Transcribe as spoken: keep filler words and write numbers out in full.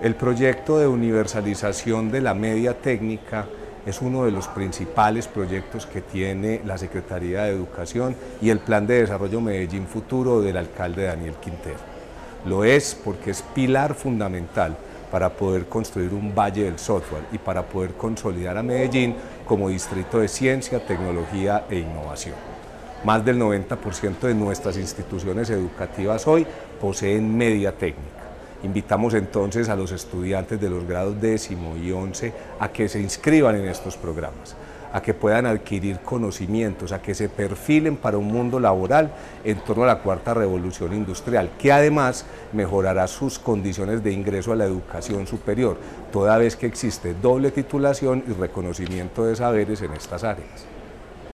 El proyecto de universalización de la media técnica es uno de los principales proyectos que tiene la Secretaría de Educación y el Plan de Desarrollo Medellín Futuro del alcalde Daniel Quintero. Lo es porque es pilar fundamental para poder construir un valle del software y para poder consolidar a Medellín como distrito de ciencia, tecnología e innovación. Más del noventa por ciento de nuestras instituciones educativas hoy poseen media técnica. Invitamos entonces a los estudiantes de los grados décimo y once a que se inscriban en estos programas, a que puedan adquirir conocimientos, a que se perfilen para un mundo laboral en torno a la cuarta revolución industrial, que además mejorará sus condiciones de ingreso a la educación superior, toda vez que existe doble titulación y reconocimiento de saberes en estas áreas.